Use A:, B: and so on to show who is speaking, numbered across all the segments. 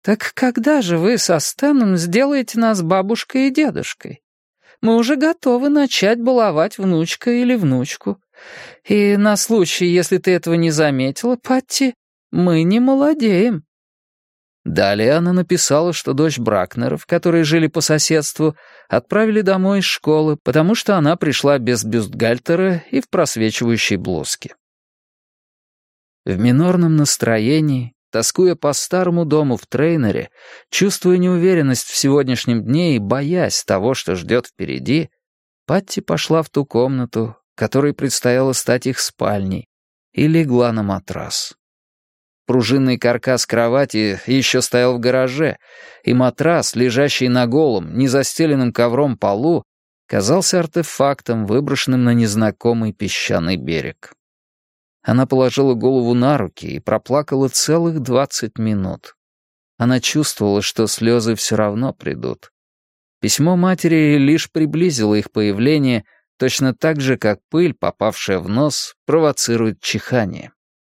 A: «Так когда же вы со Стэном сделаете нас бабушкой и дедушкой? Мы уже готовы начать баловать внучка или внучку. И на случай, если ты этого не заметила, Патти, мы не молодеем». Далее она написала, что дочь Бракнеров, которые жили по соседству, отправили домой из школы, потому что она пришла без бюстгальтера и в просвечивающей блузке. В минорном настроении, тоскуя по старому дому в Трейнере, чувствуя неуверенность в сегодняшнем дне и боясь того, что ждет впереди, Патти пошла в ту комнату, которой предстояло стать их спальней, и легла на матрас. Пружинный каркас кровати еще стоял в гараже, и матрас, лежащий на голом, незастеленным ковром полу, казался артефактом, выброшенным на незнакомый песчаный берег. Она положила голову на руки и проплакала целых 20 минут. Она чувствовала, что слезы все равно придут. Письмо матери лишь приблизило их появление, точно так же, как пыль, попавшая в нос, провоцирует чихание.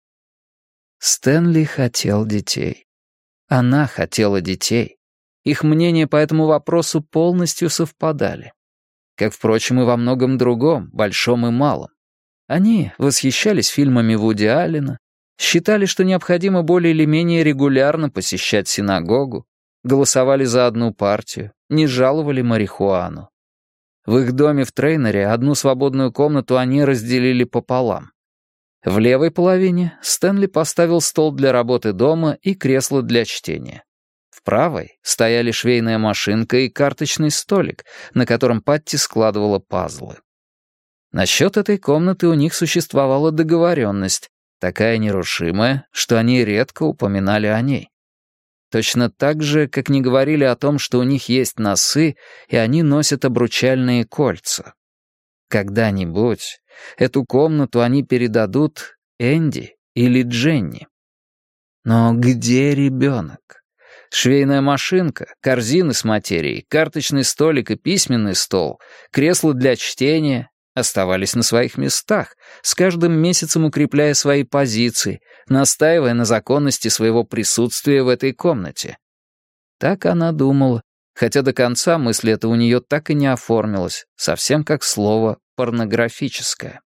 A: Стэнли хотел детей. Она хотела детей. Их мнения по этому вопросу полностью совпадали. Как, впрочем, и во многом другом, большом и малом. Они восхищались фильмами Вуди Аллена, считали, что необходимо более или менее регулярно посещать синагогу, голосовали за одну партию, не жаловали марихуану. В их доме в Трейнере одну свободную комнату они разделили пополам. В левой половине Стэнли поставил стол для работы дома и кресло для чтения. В правой стояли швейная машинка и карточный столик, на котором Патти складывала пазлы. Насчет этой комнаты у них существовала договоренность, такая нерушимая, что они редко упоминали о ней. Точно так же, как не говорили о том, что у них есть носы, и они носят обручальные кольца. Когда-нибудь эту комнату они передадут Энди или Дженни. Но где ребенок? Швейная машинка, корзины с материей, карточный столик и письменный стол, кресло для чтения оставались на своих местах, с каждым месяцем укрепляя свои позиции, настаивая на законности своего присутствия в этой комнате. Так она думала, хотя до конца мысль эта у нее так и не оформилась, совсем как слово «порнографическое».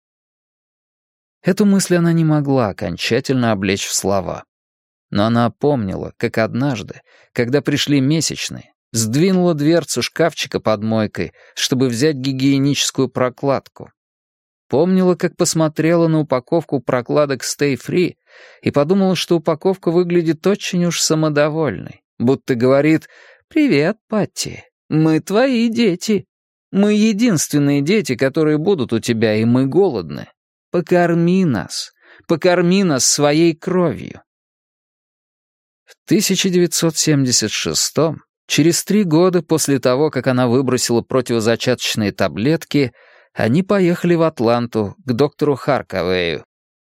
A: Эту мысль она не могла окончательно облечь в слова. Но она помнила, как однажды, когда пришли месячные, сдвинула дверцу шкафчика под мойкой, чтобы взять гигиеническую прокладку. Помнила, как посмотрела на упаковку прокладок Stay Free и подумала, что упаковка выглядит очень уж самодовольной, будто говорит: «Привет, Патти, мы твои дети. Мы единственные дети, которые будут у тебя, и мы голодны. Покорми нас своей кровью». В 1976-м, через 3 года после того, как она выбросила противозачаточные таблетки, они поехали в Атланту к доктору Харкавею.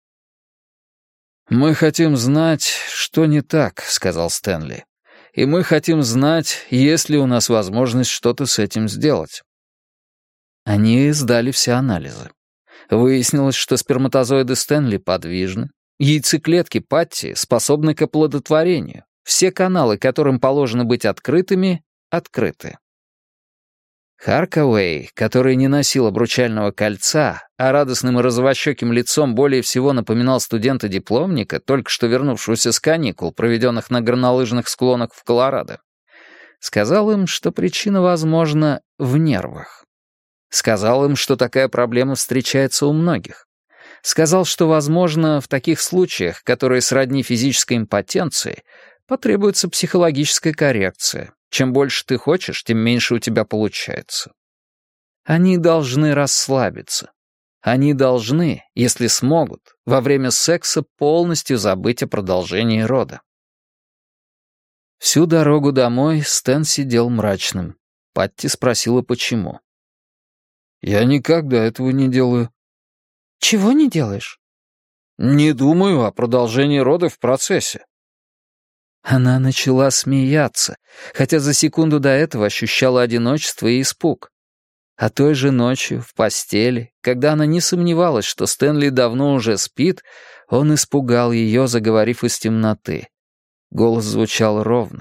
A: «Мы хотим знать, что не так», — сказал Стэнли. «И мы хотим знать, есть ли у нас возможность что-то с этим сделать». Они сдали все анализы. Выяснилось, что сперматозоиды Стэнли подвижны, яйцеклетки Патти способны к оплодотворению, все каналы, которым положено быть открытыми, открыты. Харкавей, который не носил обручального кольца, а радостным и розовощеким лицом более всего напоминал студента-дипломника, только что вернувшегося с каникул, проведенных на горнолыжных склонах в Колорадо, сказал им, что причина, возможно, в нервах. Сказал им, что такая проблема встречается у многих. Сказал, что, возможно, в таких случаях, которые сродни физической импотенции, потребуется психологическая коррекция. Чем больше ты хочешь, тем меньше у тебя получается. Они должны расслабиться. Они должны, если смогут, во время секса полностью забыть о продолжении рода. Всю дорогу домой Стэн сидел мрачным. Патти спросила, почему. «Я никогда этого не делаю». «Чего не делаешь?» «Не думаю о продолжении рода в процессе». Она начала смеяться, хотя за секунду до этого ощущала одиночество и испуг. А той же ночью, в постели, когда она не сомневалась, что Стэнли давно уже спит, он испугал ее, заговорив из темноты. Голос звучал ровно,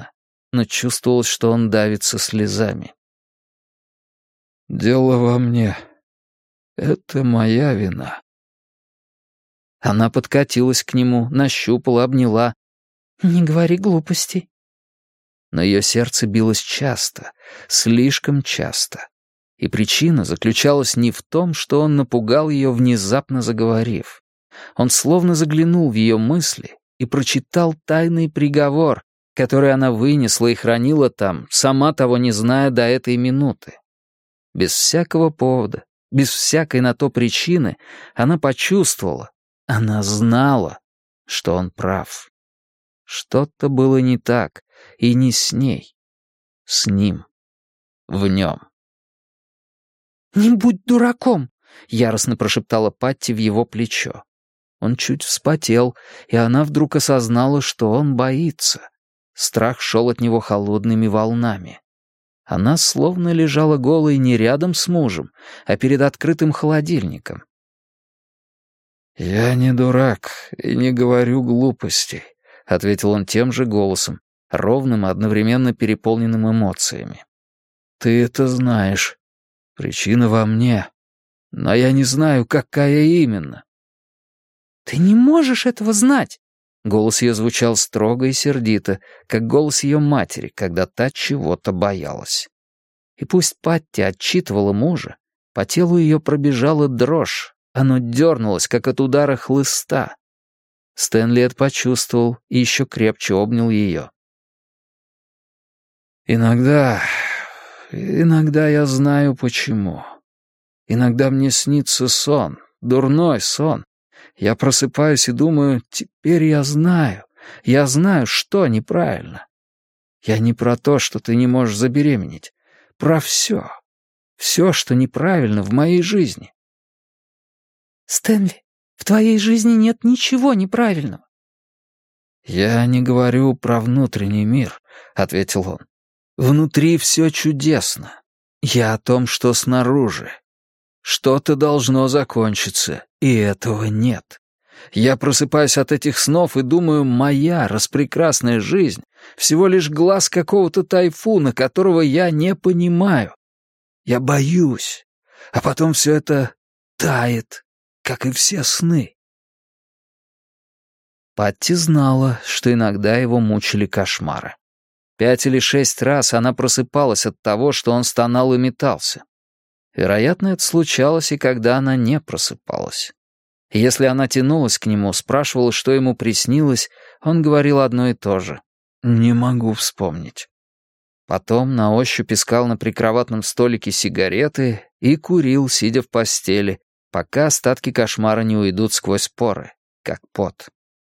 A: но чувствовалось, что он давится слезами.
B: «Дело во мне. Это моя вина».
A: Она подкатилась к нему, нащупала, обняла. «Не говори глупостей». Но ее сердце билось часто, слишком часто. И причина заключалась не в том, что он напугал ее, внезапно заговорив. Он словно заглянул в ее мысли и прочитал тайный приговор, который она вынесла и хранила там, сама того не зная до этой минуты. Без всякого повода, без всякой на то причины, она почувствовала, она знала, что он прав. Что-то было не так, и не с ней, с ним, в нем. «Не будь дураком!» — яростно прошептала Патти в его плечо. Он чуть вспотел, и она вдруг осознала, что он боится. Страх шел от него холодными волнами. Она словно лежала голой не рядом с мужем, а перед открытым холодильником.
B: «Я не дурак и не говорю глупостей», — ответил он тем же голосом, ровным и одновременно переполненным эмоциями. «Ты это знаешь. Причина во мне. Но я не знаю, какая именно».
A: «Ты не можешь этого знать!» Голос ее звучал строго и сердито, как голос ее матери, когда та чего-то боялась. И пусть Патти отчитывала мужа, по телу ее пробежала дрожь, оно дернулось, как от удара хлыста. Стэнли это почувствовал и еще крепче обнял ее.
B: Иногда я знаю почему. Иногда мне снится сон, дурной сон. Я просыпаюсь и думаю, теперь я знаю, что неправильно. Я не про то, что ты не можешь забеременеть, про все, что неправильно в моей жизни.
A: «Стэнли, в твоей жизни нет ничего неправильного».
B: «Я не говорю про внутренний мир», — ответил он. «Внутри все чудесно. Я о том, что снаружи. Что-то должно закончиться, и этого нет. Я просыпаюсь от этих снов и думаю, моя распрекрасная жизнь — всего лишь глаз какого-то тайфуна, которого я не понимаю. Я боюсь, а потом все это тает, как и все сны».
A: Патти знала, что иногда его мучили кошмары. 5 или 6 раз она просыпалась от того, что он стонал и метался. Вероятно, это случалось и когда она не просыпалась. И если она тянулась к нему, спрашивала, что ему приснилось, он говорил одно и то же. «Не могу вспомнить». Потом на ощупь искал на прикроватном столике сигареты и курил, сидя в постели, пока остатки кошмара не уйдут сквозь поры, как пот.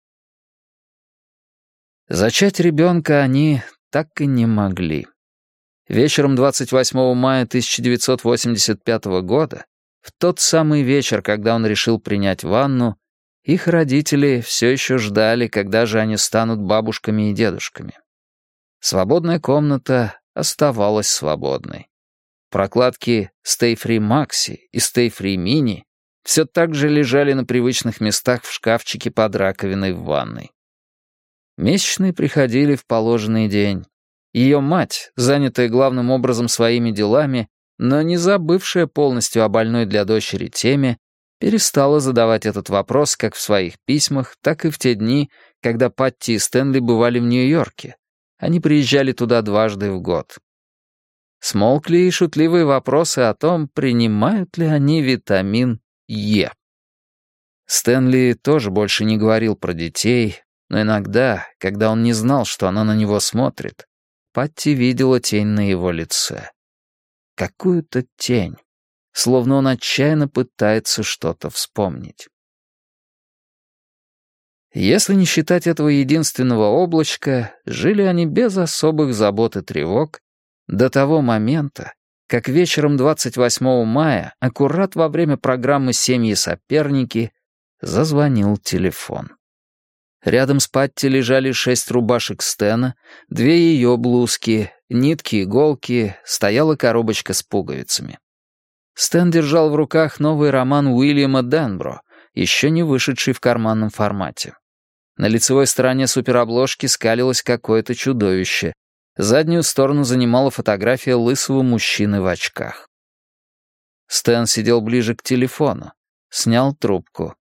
A: Зачать ребенка они так и не могли. Вечером 28 мая 1985 года, в тот самый вечер, когда он решил принять ванну, их родители все еще ждали, когда же они станут бабушками и дедушками. Свободная комната оставалась свободной. Прокладки Stay Free Maxi и Stay Free Mini все так же лежали на привычных местах в шкафчике под раковиной в ванной. Месячные приходили в положенный день. Ее мать, занятая главным образом своими делами, но не забывшая полностью о больной для дочери теме, перестала задавать этот вопрос как в своих письмах, так и в те дни, когда Патти и Стэнли бывали в Нью-Йорке. Они приезжали туда дважды в год. Смолкли и шутливые вопросы о том, принимают ли они витамин Е. Стэнли тоже больше не говорил про детей, но иногда, когда он не знал, что она на него смотрит, Патти видела тень на его лице. Какую-то тень, словно он отчаянно пытается что-то вспомнить. Если не считать этого единственного облачка, жили они без особых забот и тревог до того момента, как вечером 28 мая, аккурат во время программы «Семьи-соперники», зазвонил телефон. Рядом с Патти лежали 6 рубашек Стэна, 2 ее блузки, нитки, иголки, стояла коробочка с пуговицами. Стэн держал в руках новый роман Уильяма Денбро, еще не вышедший в карманном формате. На лицевой стороне суперобложки скалилось какое-то чудовище. Заднюю сторону занимала фотография лысого мужчины в очках. Стэн сидел ближе к телефону, снял трубку,